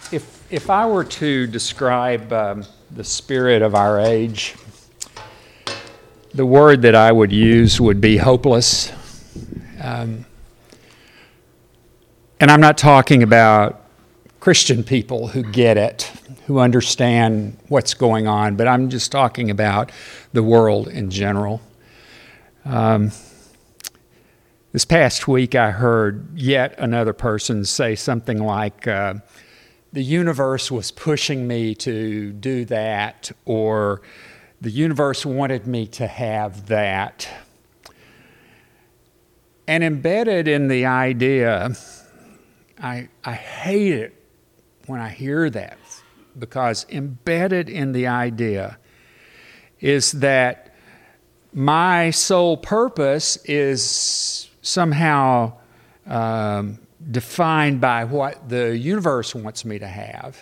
If I were to describe the spirit of our age, the word that I would use would be hopeless. And I'm not talking about Christian people who get it, who understand what's going on, but I'm just talking about the world in general. This past week I heard yet another person say something like, the universe was pushing me to do that, or the universe wanted me to have that. And embedded in the idea, I hate it when I hear that, because embedded in the idea is that my sole purpose is somehow defined by what the universe wants me to have.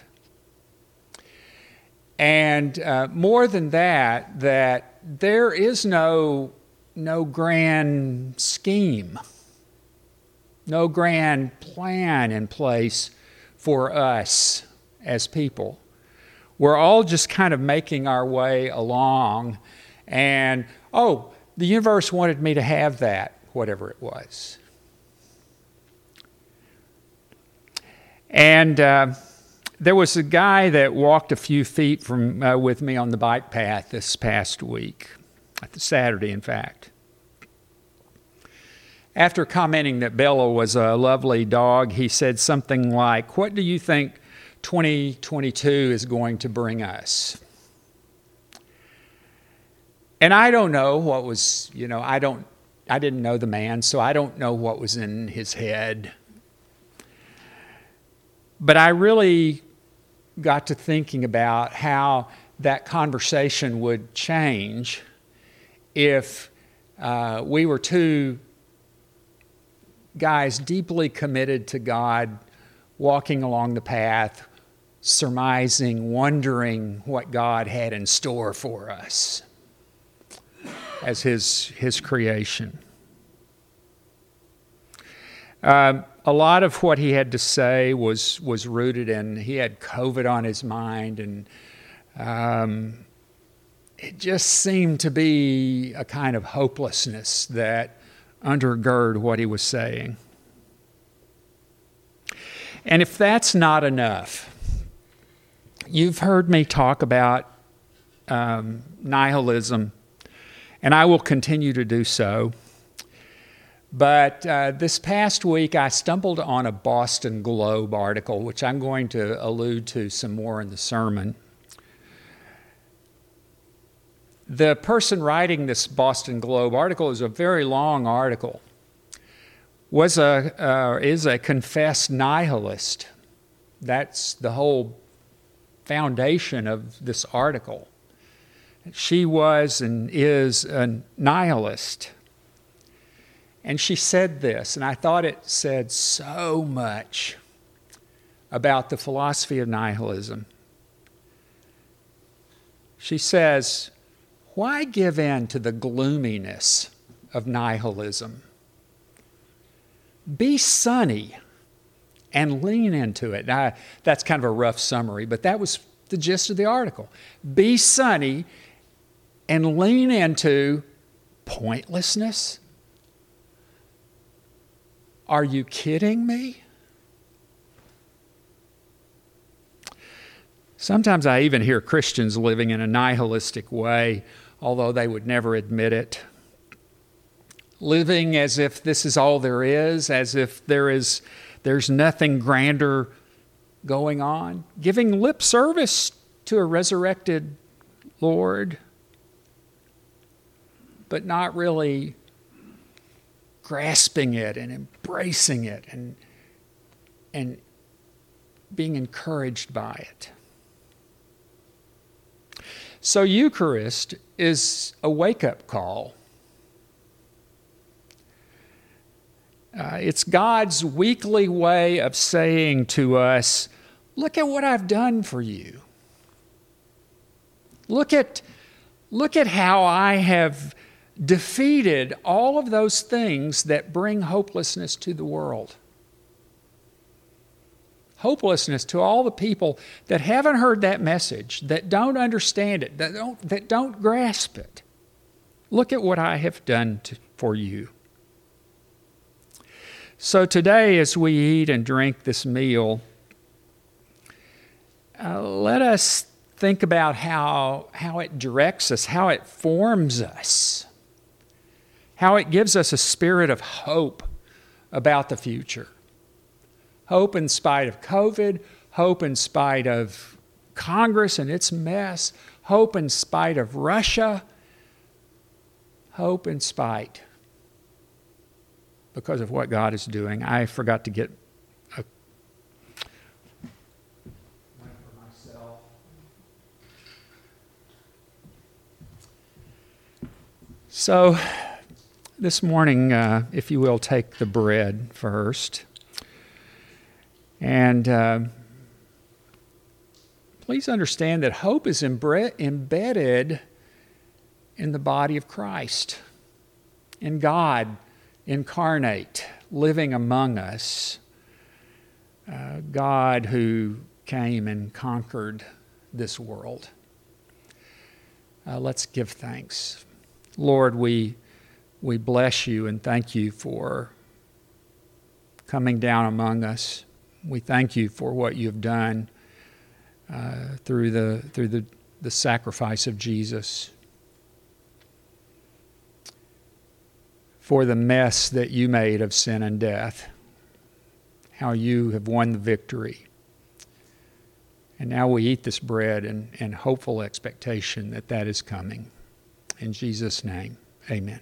And more than that, that there is no grand scheme, no grand plan in place for us as people. We're all just kind of making our way along, and, the universe wanted me to have that, whatever it was. And there was a guy that walked a few feet from with me on the bike path this past week, Saturday, in fact. After commenting that Bella was a lovely dog, he said something like, "What do you think 2022 is going to bring us?" And I don't know what was, I didn't know the man, so I don't know what was in his head. But I really got to thinking about how that conversation would change if we were two guys deeply committed to God, walking along the path, surmising, wondering what God had in store for us as His creation. A lot of what he had to say was rooted in, he had COVID on his mind, and it just seemed to be a kind of hopelessness that undergird what he was saying. And if that's not enough, you've heard me talk about nihilism, and I will continue to do so. But this past week, I stumbled on a Boston Globe article, which I'm going to allude to some more in the sermon. The person writing this Boston Globe article is a very long article. Is a confessed nihilist. That's the whole foundation of this article. She was and is a nihilist. And she said this, and I thought it said so much about the philosophy of nihilism. She says, "Why give in to the gloominess of nihilism? Be sunny and lean into it." Now, that's kind of a rough summary, but that was the gist of the article. Be sunny and lean into pointlessness. Are you kidding me? Sometimes I even hear Christians living in a nihilistic way, although they would never admit it. Living as if this is all there is, as if there's nothing grander going on. Giving lip service to a resurrected Lord, but not really grasping it and embracing it and being encouraged by it. So Eucharist is a wake-up call. It's God's weekly way of saying to us, look at what I've done for you. Look at how I have defeated all of those things that bring hopelessness to the world. hopelessness to all the people that haven't heard that message, that don't understand it, that don't grasp it. Look at what I have done for you. So today, as we eat and drink this meal, let us think about how it directs us, how it forms us, how it gives us a spirit of hope about the future. Hope in spite of COVID, hope in spite of Congress and its mess, hope in spite of Russia, hope in spite because of what God is doing. I forgot to get a one for myself. So this morning, if you will, take the bread first. And please understand that hope is embedded in the body of Christ, in God incarnate, living among us. God who came and conquered this world. Let's give thanks. Lord, we bless you and thank you for coming down among us. We thank you for what you've done through the sacrifice of Jesus, for the mess that you made of sin and death, how you have won the victory. And now we eat this bread in hopeful expectation that that is coming. In Jesus' name, amen.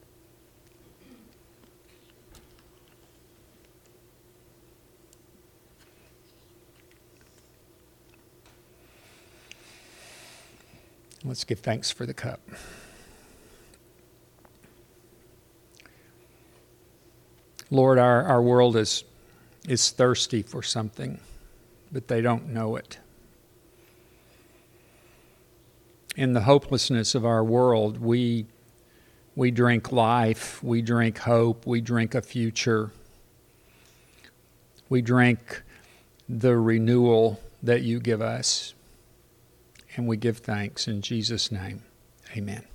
Let's give thanks for the cup. Lord, our world is thirsty for something, but they don't know it. In the hopelessness of our world, we drink life, we drink hope, we drink a future. We drink the renewal that you give us. And we give thanks in Jesus' name. Amen.